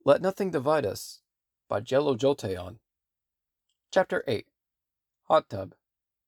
Let Nothing Divide Us by Jello Jolteon. Chapter 8. Hot Tub.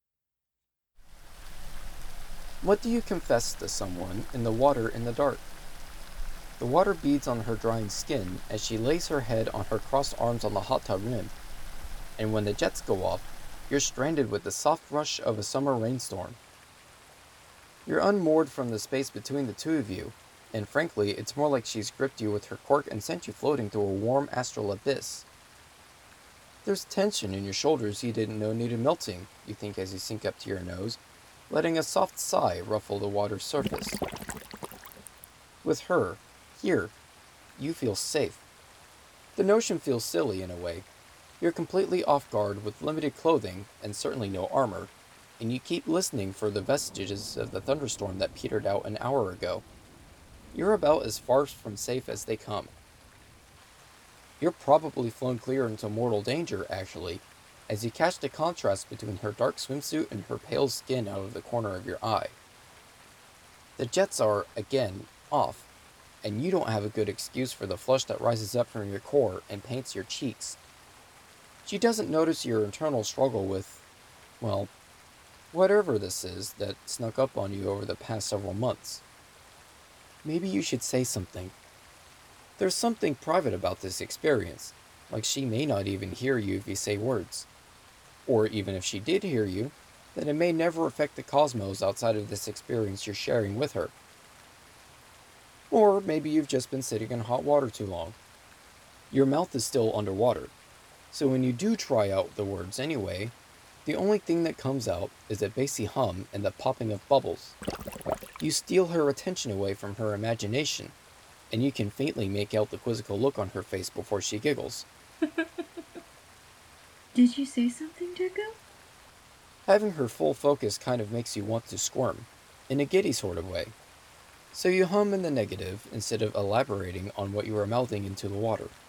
What do you confess to someone in the water in the dark? The water beads on her drying skin as she lays her head on her crossed arms on the hot tub rim, and when the jets go off, you're stranded with the soft rush of a summer rainstorm. You're unmoored from the space between the two of you, and frankly, it's more like she's gripped you with her cork and sent you floating through a warm astral abyss. There's tension in your shoulders you didn't know needed melting, you think as you sink up to your nose, letting a soft sigh ruffle the water's surface. With her, here, you feel safe. The notion feels silly in a way. You're completely off guard with limited clothing and certainly no armor, and you keep listening for the vestiges of the thunderstorm that petered out an hour ago. You're about as far from safe as they come. You're probably flown clear into mortal danger, actually, as you catch the contrast between her dark swimsuit and her pale skin out of the corner of your eye. The jets are, again, off, and you don't have a good excuse for the flush that rises up from your core and paints your cheeks. She doesn't notice your internal struggle with, well, whatever this is that snuck up on you over the past several months. Maybe you should say something. There's something private about this experience, like she may not even hear you if you say words. Or even if she did hear you, then it may never affect the cosmos outside of this experience you're sharing with her. Or maybe you've just been sitting in hot water too long. Your mouth is still underwater, so when you do try out the words anyway, the only thing that comes out is a bassy hum and the popping of bubbles. You steal her attention away from her imagination, and you can faintly make out the quizzical look on her face before she giggles. Did you say something, Deku? Having her full focus kind of makes you want to squirm, in a giddy sort of way. So you hum in the negative instead of elaborating on what you are mouthing into the water.